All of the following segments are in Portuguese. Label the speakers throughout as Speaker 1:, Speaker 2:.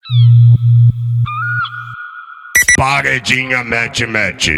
Speaker 1: Paredinha mete.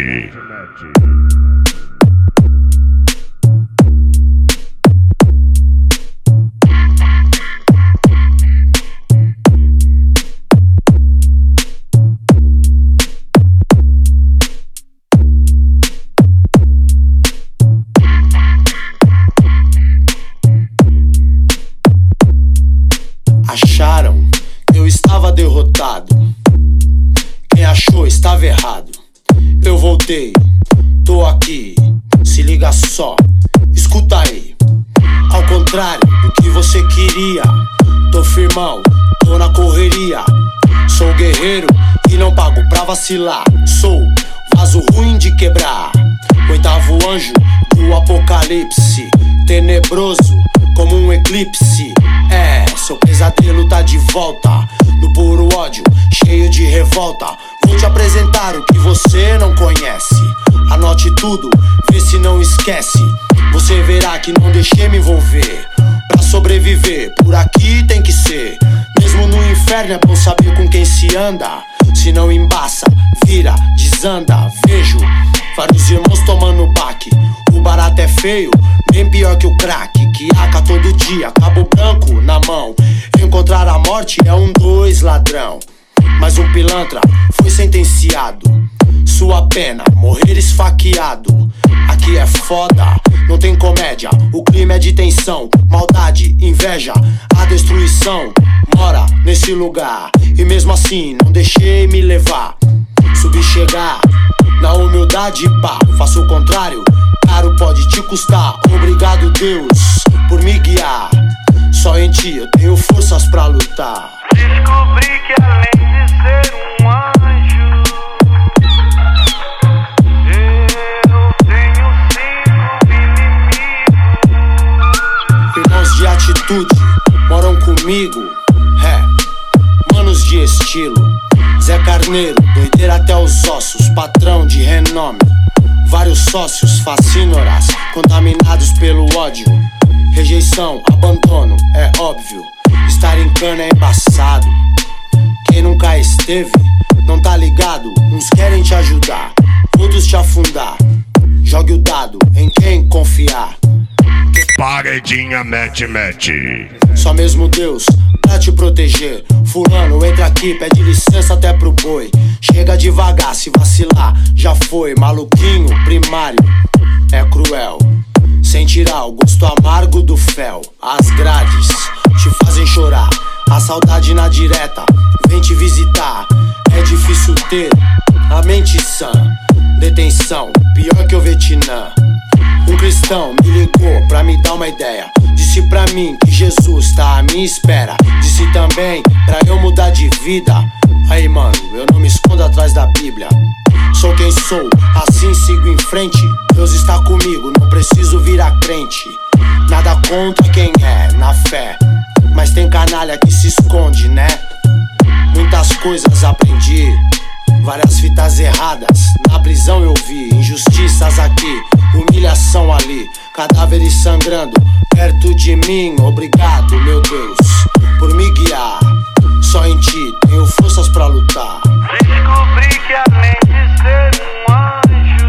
Speaker 2: Acharam que eu estava derrotado. Quem achou estava errado. Eu voltei, tô aqui, se liga só, escuta aí. Ao contrário do que você queria, tô firmão, tô na correria. Sou guerreiro e não pago pra vacilar. Sou vaso ruim de quebrar, oitavo anjo do apocalipse, tenebroso como um eclipse. É, seu pesadelo tá de volta, no puro ódio, cheio de revolta. Vou te apresentar o que você não conhece. Anote tudo, vê se não esquece. Você verá que não deixei me envolver. Pra sobreviver, por aqui tem que ser. Mesmo no inferno é bom saber com quem se anda. Se não embaça, vira, desanda. Vejo vários irmãos tomando baque. O barato é feio, bem pior que o crack. Que aca todo dia, cabo branco na mão. Encontrar a morte é 2 ladrão. Mas um pilantra foi sentenciado. Sua pena, morrer esfaqueado. Aqui é foda, não tem comédia. O crime é de tensão, maldade, inveja. A destruição mora nesse lugar. E mesmo assim não deixei me levar. Subi chegar, na humildade pá. Faço o contrário, caro pode te custar. Obrigado Deus por me guiar. Só em ti eu tenho forças pra lutar.
Speaker 3: Descobri que além de ser um anjo, eu tenho 5 inimigos.
Speaker 2: Irmãos de atitude moram comigo. Manos de estilo. Zé Carneiro, doideira até os ossos. Patrão de renome. Vários sócios, fascínoras, contaminados pelo ódio. Rejeição, abandono, é óbvio. Estar em cana é embaçado. Quem nunca esteve, não tá ligado. Uns querem te ajudar, outros te afundar. Jogue o dado em quem confiar.
Speaker 1: Paredinha mete.
Speaker 2: Só mesmo Deus pra te proteger. Fulano, entra aqui, pede licença até pro boi. Chega devagar, se vacilar, já foi. Maluquinho, primário, é cruel. Sem tirar o gosto amargo do fel. As grades te fazem chorar. A saudade na direta vem te visitar. É difícil ter a mente sã. Detenção, pior que o Vietnã. Um cristão me ligou pra me dar uma ideia. Disse pra mim que Jesus tá à minha espera. Disse também pra eu mudar de vida. Aí mano, eu não me escondo atrás da Bíblia. Sou quem sou, assim sigo em frente. Deus está comigo, não preciso virar crente. Nada contra quem é, na fé. Mas tem canalha que se esconde, né? Muitas coisas aprendi, várias fitas erradas. Na prisão eu vi injustiças aqui, humilhação ali, cadáveres sangrando perto de mim. Obrigado, meu Deus, por me guiar. Só em ti tenho forças pra lutar.
Speaker 3: Descobri que além de ser um anjo,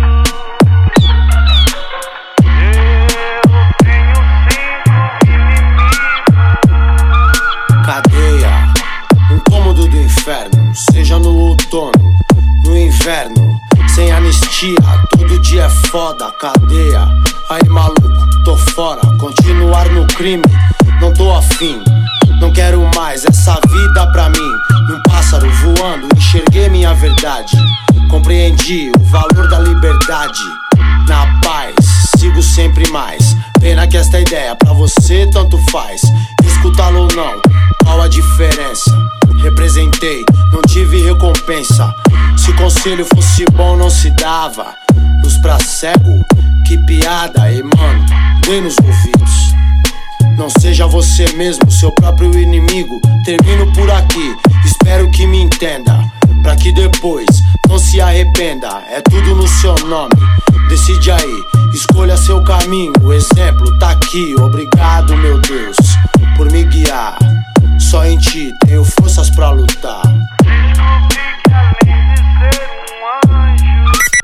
Speaker 3: eu tenho 5 inimigos.
Speaker 2: Cadeia, um cômodo do inferno. Seja no outono, no inverno. Sem anistia, todo dia é foda. Cadeia, aí maluco, tô fora. Continuar no crime, não tô afim. Não quero mais essa vida pra mim. Num pássaro voando, enxerguei minha verdade. Compreendi o valor da liberdade. Na paz, sigo sempre mais. Pena que esta ideia pra você tanto faz. Escutá-lo ou não, qual a diferença? Representei, não tive recompensa. Se conselho fosse bom não se dava. Luz pra cego, que piada. E mano, dei nos ouvidos. Não seja você mesmo, seu próprio inimigo. Termino por aqui, espero que me entenda. Pra que depois não se arrependa. É tudo no seu nome, decide aí, escolha seu caminho. O exemplo tá aqui, obrigado meu Deus por me guiar. Só em ti tenho forças pra lutar.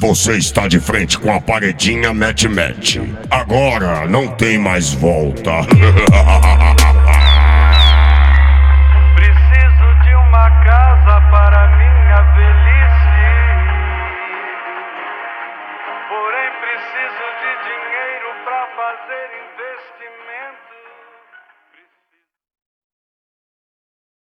Speaker 1: Você está de frente com a paredinha mete-mete. Agora não tem mais volta.
Speaker 3: Preciso de uma casa para minha velhice. Porém preciso de dinheiro para fazer investimento.